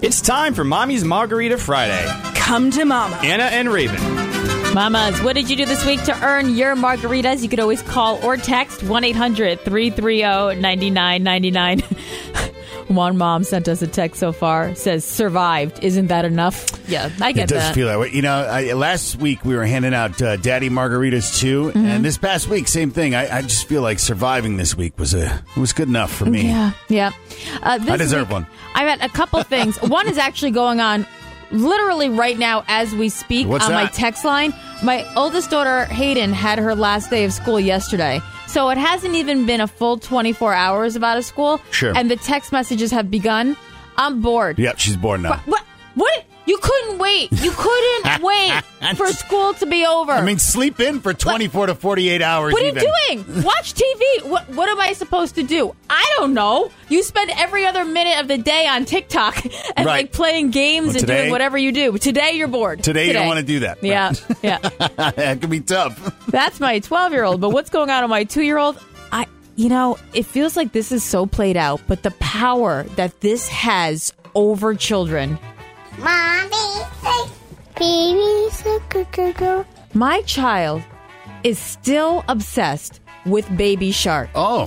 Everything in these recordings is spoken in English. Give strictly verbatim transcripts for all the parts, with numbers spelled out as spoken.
It's time for Mommy's Margarita Friday. Come to Mama. Anna and Raven. Mamas, what did you do this week to earn your margaritas? You could always call or text one eight hundred three three zero nine nine nine nine. One mom sent us a text so far. Says, survived. Isn't that enough? Yeah, I get that. It does that. feel that way. You know, I, last week we were handing out uh, Daddy Margaritas too. Mm-hmm. And this past week, same thing. I, I just feel like surviving this week was a was good enough for me. Yeah, yeah. Uh, this I deserve week, one. I've had a couple things. One is actually going on literally right now as we speak. What's on that? my text line. My oldest daughter, Hayden, had her last day of school yesterday. So it hasn't even been a full twenty-four hours of out of school. Sure. And the text messages have begun. I'm bored. Yep, she's bored now. What? What? what? You couldn't wait. You couldn't wait for school to be over. I mean, sleep in for twenty-four to forty-eight hours. What are even. you doing? Watch T V. What What am I supposed to do? I don't know. You spend every other minute of the day on TikTok and Right. like playing games Well, and today- doing whatever you do. Today you're bored. Today, you don't want to do that. Yeah, yeah. That can be tough. That's my twelve-year-old. But what's going on with my two-year-old? I, you know, it feels like this is so played out. But the power that this has over children. Mommy, baby, go. My child is still obsessed with Baby Shark. Oh.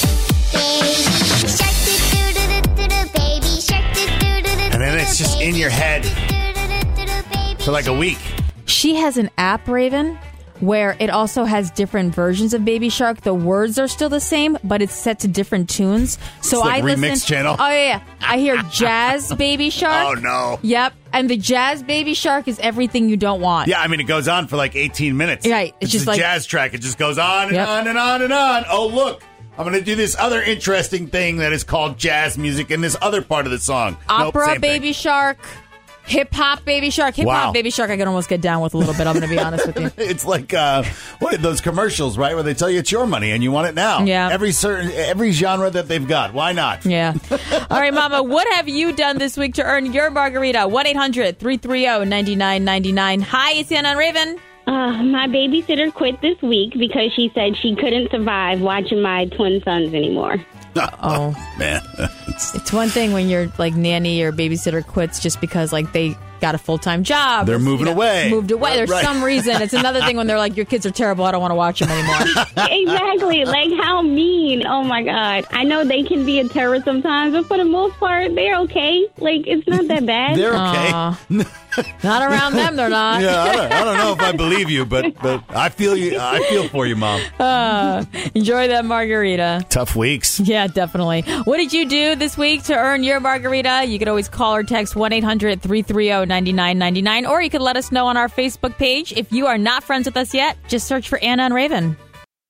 Baby shark, do-do-do-do-do, baby shark, do-do-do-do-do, And then it's just in your head baby for like a week. She has an app, Raven, where it also has different versions of Baby Shark. The words are still the same, but it's set to different tunes. So It's like I remix listen. channel? Oh yeah, yeah. I hear Jazz Baby Shark. Oh, no. Yep, and the Jazz Baby Shark is everything you don't want. Yeah, I mean, it goes on for like eighteen minutes. Right, it's It's, just a like- jazz track. It just goes on and Yep. on and on and on. Oh, look. I'm going to do this other interesting thing that is called jazz music in this other part of the song. Nope, Opera same thing. Baby Shark, Hip Hop Baby Shark, Hip Hop Wow. Baby Shark. I can almost get down with a little bit. I'm going to be honest with you. It's like uh, what are those commercials, right, where they tell you it's your money and you want it now. Yeah. Every certain every genre that they've got. Why not? Yeah. All right, Mama, what have you done this week to earn your margarita? one eight hundred three three zero nine nine nine nine. Hi, it's Anna and Raven. Uh, my babysitter quit this week because she said she couldn't survive watching my twin sons anymore. Oh. Man. It's one thing when your like nanny or babysitter quits just because like they got a full-time job. They're or, moving you know, away. Moved away. There's Right. some reason. It's another thing when they're like, your kids are terrible. I don't want to watch them anymore. Exactly. Like, how mean. Oh, my God. I know they can be a terror sometimes, but for the most part, they're okay. Like, it's not that bad. They're okay. Aw. Not around them, they're not. Yeah, I don't, I don't know if I believe you, but but I feel you. I feel for you, Mom. Uh, enjoy that margarita. Tough weeks. Yeah, definitely. What did you do this week to earn your margarita? You could always call or text one eight hundred three three zero nine nine nine nine, or you could let us know on our Facebook page. If you are not friends with us yet, just search for Anna and Raven.